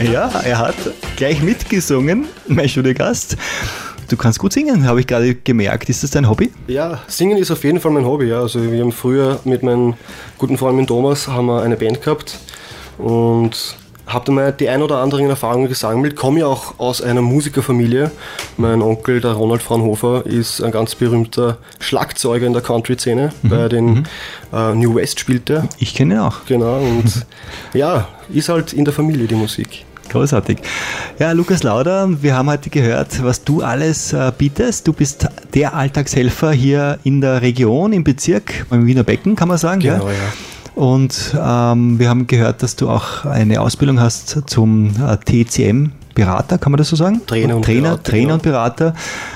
Ja, er hat gleich mitgesungen, mein Studiogast. Du kannst gut singen, habe ich gerade gemerkt. Ist das dein Hobby? Ja, Singen ist auf jeden Fall mein Hobby. Ja. Also wir haben früher mit meinem guten Freund mit Thomas haben wir eine Band gehabt und habe dann mal die ein oder anderen Erfahrungen gesammelt. Komme ja auch aus einer Musikerfamilie. Mein Onkel, der Ronald Fraunhofer, ist ein ganz berühmter Schlagzeuger in der Country-Szene. Bei den New West spielt er. Ich kenne ihn auch. Genau, und ja, ist halt in der Familie die Musik. Großartig. Ja, Lukas Lauder, wir haben heute gehört, was du alles bietest. Du bist der Alltagshelfer hier in der Region, im Bezirk, im Wiener Becken, kann man sagen. Genau, ja. Und wir haben gehört, dass du auch eine Ausbildung hast zum TCM-Berater, kann man das so sagen? Trainer und Berater.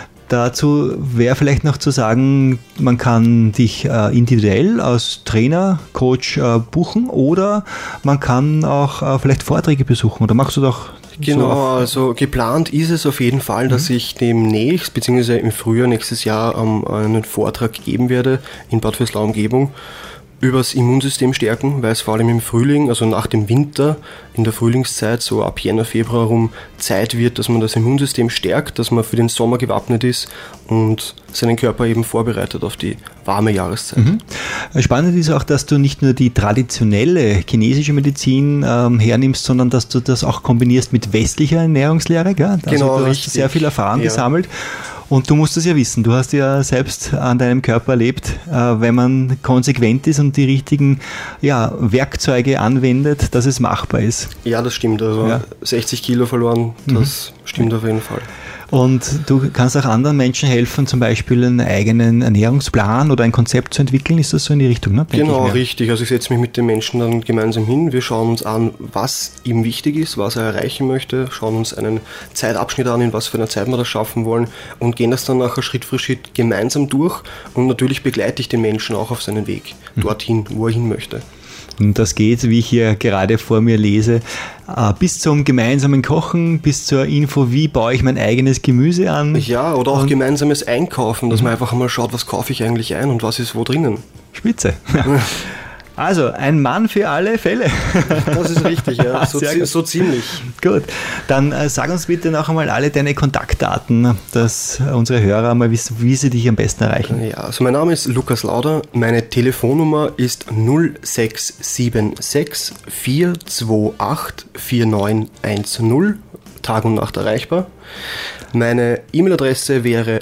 Dazu wäre vielleicht noch zu sagen, man kann dich individuell als Trainer, Coach buchen oder man kann auch vielleicht Vorträge besuchen. Oder machst du doch Genau, so also geplant ist es auf jeden Fall, dass ich demnächst, beziehungsweise im Frühjahr nächstes Jahr einen Vortrag geben werde in Bad Vöslau Umgebung übers Immunsystem stärken, weil es vor allem im Frühling, also nach dem Winter, in der Frühlingszeit, so ab Jänner, Februar rum, Zeit wird, dass man das Immunsystem stärkt, dass man für den Sommer gewappnet ist und seinen Körper eben vorbereitet auf die warme Jahreszeit. Spannend ist auch, dass du nicht nur die traditionelle chinesische Medizin hernimmst, sondern dass du das auch kombinierst mit westlicher Ernährungslehre. Gell? Also genau, du hast richtig. Sehr viel Erfahrung gesammelt. Und du musst es ja wissen, du hast ja selbst an deinem Körper erlebt, wenn man konsequent ist und die richtigen Werkzeuge anwendet, dass es machbar ist. Ja, das stimmt. Also 60 Kilo verloren, das stimmt auf jeden Fall. Und du kannst auch anderen Menschen helfen, zum Beispiel einen eigenen Ernährungsplan oder ein Konzept zu entwickeln. Ist das so in die Richtung? Ne? Genau, richtig. Also ich setze mich mit den Menschen dann gemeinsam hin. Wir schauen uns an, was ihm wichtig ist, was er erreichen möchte, schauen uns einen Zeitabschnitt an, in was für einer Zeit wir das schaffen wollen und gehen das dann nachher Schritt für Schritt gemeinsam durch. Und natürlich begleite ich den Menschen auch auf seinen Weg dorthin, wo er hin möchte. Und das geht, wie ich hier gerade vor mir lese, bis zum gemeinsamen Kochen, bis zur Info, wie baue ich mein eigenes Gemüse an. Ja, oder auch gemeinsames Einkaufen, dass man einfach mal schaut, was kaufe ich eigentlich ein und was ist wo drinnen. Spitze. Also, ein Mann für alle Fälle. Das ist richtig, ja. So ziemlich. Gut, dann sag uns bitte noch einmal alle deine Kontaktdaten, dass unsere Hörer mal wissen, wie sie dich am besten erreichen. Ja, also mein Name ist Lukas Lauder, meine Telefonnummer ist 0676 428 4910, Tag und Nacht erreichbar. Meine E-Mail-Adresse wäre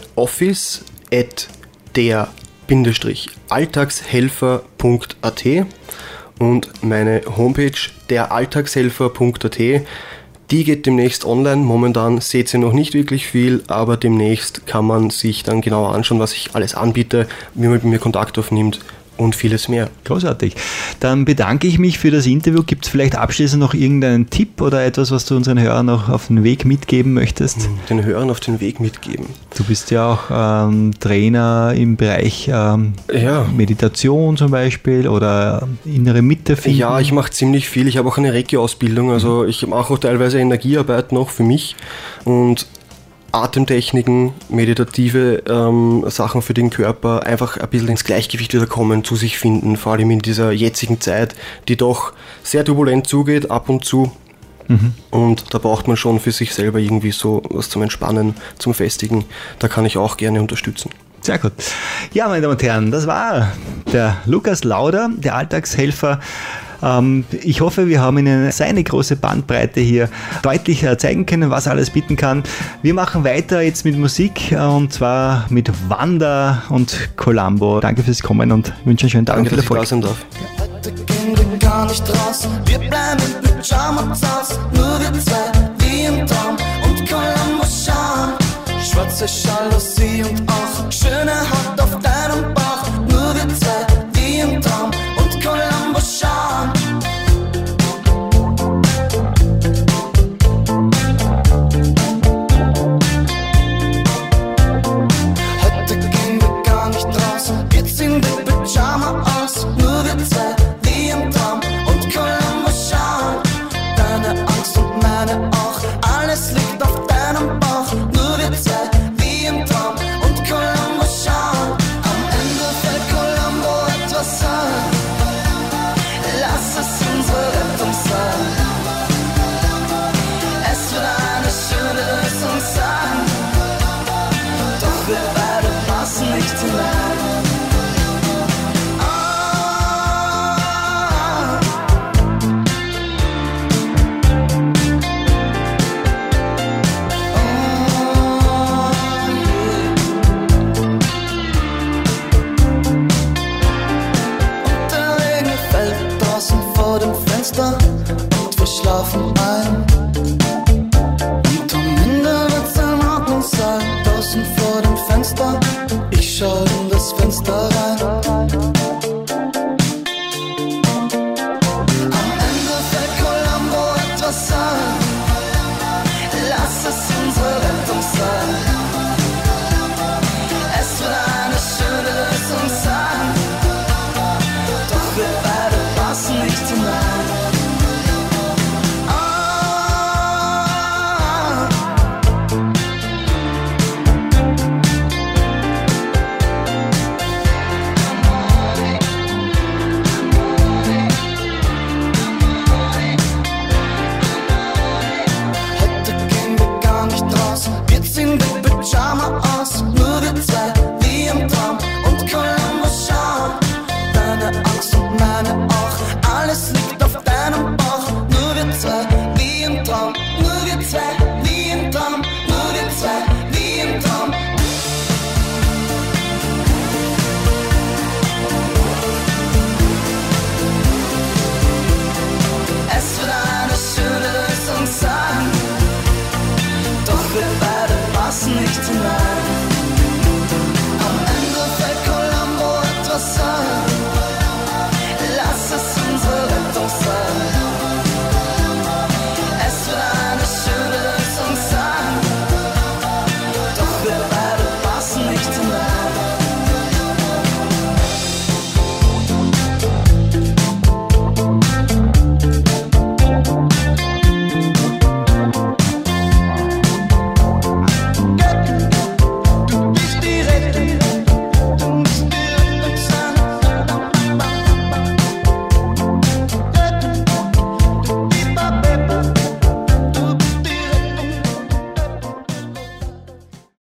office@der-alltagshelfer.at und meine Homepage deralltagshelfer.at, die geht demnächst online. Momentan seht ihr noch nicht wirklich viel, aber demnächst kann man sich dann genauer anschauen, was ich alles anbiete, wie man mit mir Kontakt aufnimmt und vieles mehr. Großartig. Dann bedanke ich mich für das Interview. Gibt es vielleicht abschließend noch irgendeinen Tipp oder etwas, was du unseren Hörern noch auf den Weg mitgeben möchtest? Den Hörern auf den Weg mitgeben. Du bist ja auch Trainer im Bereich Meditation zum Beispiel oder innere Mitte finden. Ja, ich mache ziemlich viel. Ich habe auch eine Reiki-Ausbildung, also ich mache auch teilweise Energiearbeit noch für mich und Atemtechniken, meditative Sachen für den Körper, einfach ein bisschen ins Gleichgewicht wieder kommen, zu sich finden, vor allem in dieser jetzigen Zeit, die doch sehr turbulent zugeht, ab und zu. Und da braucht man schon für sich selber irgendwie so was zum Entspannen, zum Festigen. Da kann ich auch gerne unterstützen. Sehr gut. Ja, meine Damen und Herren, das war der Lukas Lauder, der Alltagshelfer. Ich hoffe, wir haben Ihnen seine große Bandbreite hier deutlich zeigen können, was er alles bieten kann. Wir machen weiter jetzt mit Musik und zwar mit Wanda und Columbo. Danke fürs Kommen und wünsche einen schönen Tag und viel Erfolg. Dass ich da sein darf. Heute gehen wir gar nicht raus, wir bleiben im Pyjama zu Haus. Nur wir zwei, wie im Traum und Columbo schauen. Schwarze Jalousie und auch schöne Haut auf deinem Bauch. Nur wir zwei, wie im Traum und Columbo schauen. schlafen ein.